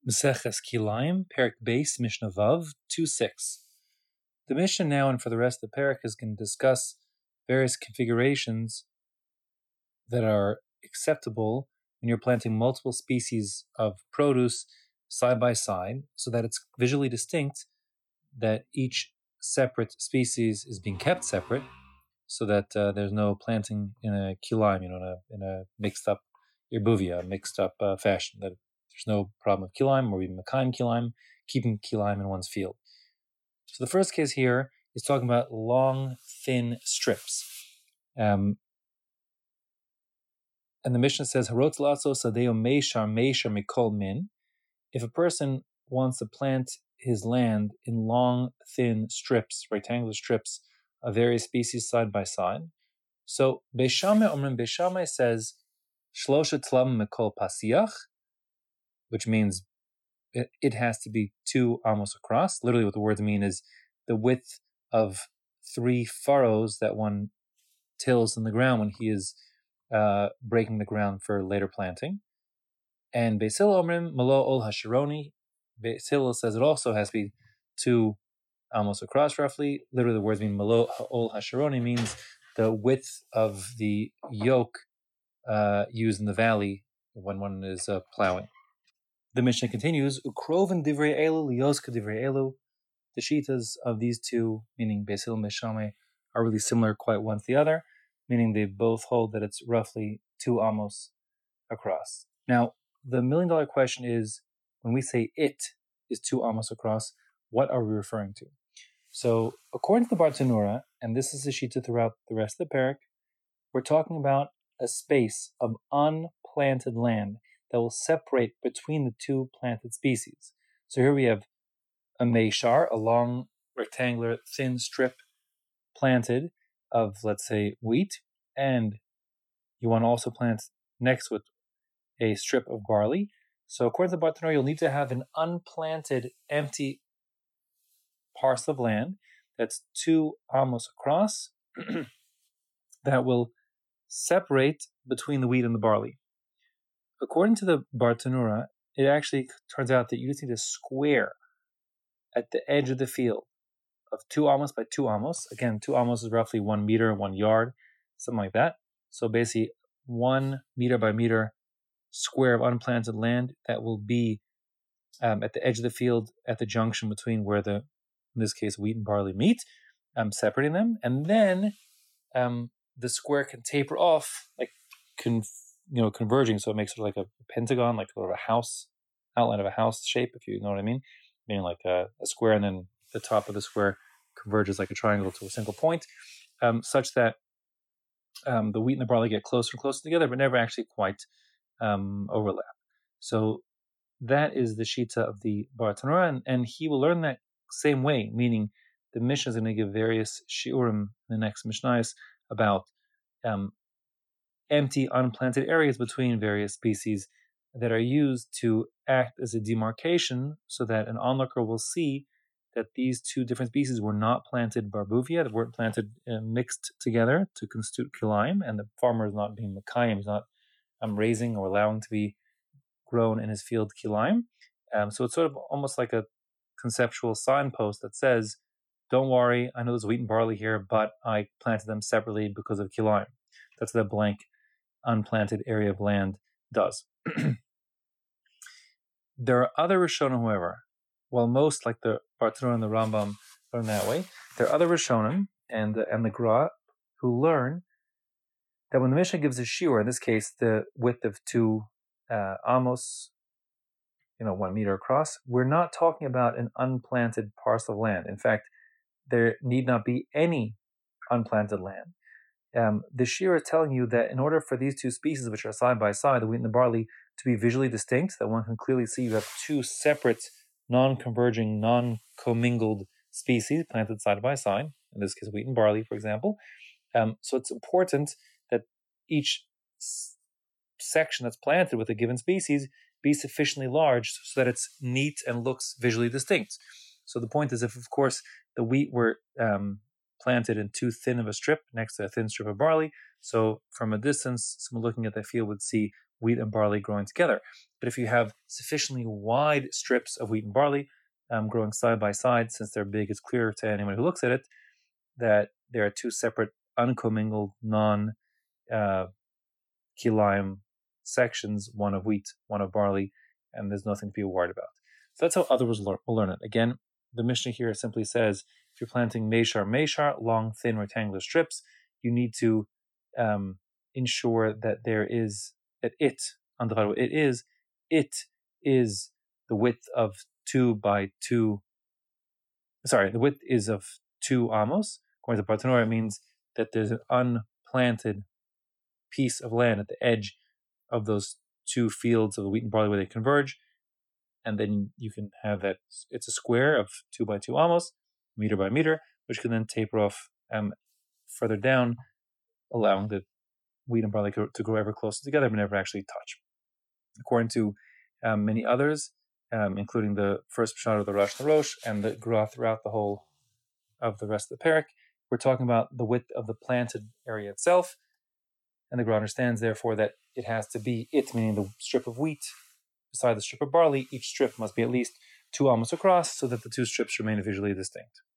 Meseches Kilayim, Perek Beis, Mishnah Vav, 2.6. The Mishnah now and for the rest of the Perek is going to discuss various configurations that are acceptable when you're planting multiple species of produce side by side so that it's visually distinct, that each separate species is being kept separate so that there's no planting in a kilayim, in a mixed up irbuvia, mixed up fashion, that there's no problem of kilayim or even mekayim kilayim, keeping kilayim in one's field. So the first case here is talking about long, thin strips. And the Mishnah says, Harotz laso sadeo meishar mikol min. If a person wants to plant his land in long, thin strips, rectangular strips of various species side by side. So Beis Shammai says, Shlosha tlam mikol pasiach, which means it has to be 2 amos across. Literally what the words mean is the width of 3 furrows that one tills in the ground when he is breaking the ground for later planting. And Beis Hillel omrim malo ol hashironi. Beis Hillel says it also has to be 2 amos across roughly. Literally the words mean malo ol hashironi means the width of the yoke used in the valley when one is plowing. The Mishnah continues, Ukroven divrei elu liyoska divrei elu. The shitas of these two, meaning Beis Hillel and Beis Shammai, are really similar quite one to the other, meaning they both hold that it's roughly 2 amos across. Now, the million-dollar question is, when we say it is 2 amos across, what are we referring to? So, according to the Bartanura, and this is the shita throughout the rest of the parak, we're talking about a space of unplanted land that will separate between the 2 planted species. So here we have a meishar, a long, rectangular, thin strip planted of, let's say, wheat, and you want to also plant next with a strip of barley. So according to the Bartanura, you'll need to have an unplanted, empty parcel of land that's 2 amos across that will separate between the wheat and the barley. According to the Bartanura, it actually turns out that you just need a square at the edge of the field of 2 amos by 2 amos. Again, 2 amos is roughly 1 meter, 1 yard, something like that. So basically 1 meter by meter square of unplanted land that will be at the edge of the field at the junction between where in this case, wheat and barley meet, separating them. And then the square can taper off, like converging, so it makes sort of like a pentagon, like sort of a house, outline of a house shape, if you know what I mean. Meaning like a square, and then the top of the square converges like a triangle to a single point, such that the wheat and the barley get closer and closer together, but never actually quite overlap. So that is the shita of the Bartanura, and he will learn that same way, meaning the Mishnah is going to give various shiurim in the next Mishnayos about empty, unplanted areas between various species that are used to act as a demarcation so that an onlooker will see that these 2 different species were not planted barbuvia, that weren't planted mixed together to constitute kilayim, and the farmer is not being mekayim, he's not raising or allowing to be grown in his field kilayim. So it's sort of almost like a conceptual signpost that says, don't worry, I know there's wheat and barley here, but I planted them separately because of kilayim. That's what that blank, unplanted area of land does. There are other Rishonim, however, while most, like the Bartanura and the Rambam, learn that way, there are other Rishonim and the Gra who learn that when the Mishnah gives a shiur, in this case, the width of 2 amos, 1 meter across, we're not talking about an unplanted parcel of land. In fact, there need not be any unplanted land. The shiur is telling you that in order for these 2 species, which are side by side, the wheat and the barley, to be visually distinct, that one can clearly see you have 2 separate, non-converging, non-commingled species planted side by side, in this case wheat and barley, for example. So it's important that each section that's planted with a given species be sufficiently large so that it's neat and looks visually distinct. So the point is, if of course the wheat were planted in too thin of a strip next to a thin strip of barley. So from a distance, someone looking at the field would see wheat and barley growing together. But if you have sufficiently wide strips of wheat and barley growing side by side, since they're big, it's clear to anyone who looks at it that there are two separate, uncommingled, non-kilaim sections, one of wheat, one of barley, and there's nothing to be worried about. So that's how others will learn it. Again, the Mishnah here simply says, if you're planting meshar, long, thin, rectangular strips, you need to ensure that it is the width of 2 by 2. Sorry, the width is of 2 amos. According to Bartanura, it means that there's an unplanted piece of land at the edge of those two fields of the wheat and barley where they converge, and then you can have that. It's a square of 2 by 2 amos, meter by meter, which can then taper off further down, allowing the wheat and barley to grow ever closer together, but never actually touch. According to many others, including the first Pshat of the Rosh Narosh and the Gra throughout the whole of the rest of the parak, we're talking about the width of the planted area itself, and the Gra understands, therefore, that it has to be meaning the strip of wheat beside the strip of barley. Each strip must be at least 2 amos across, so that the two strips remain visually distinct.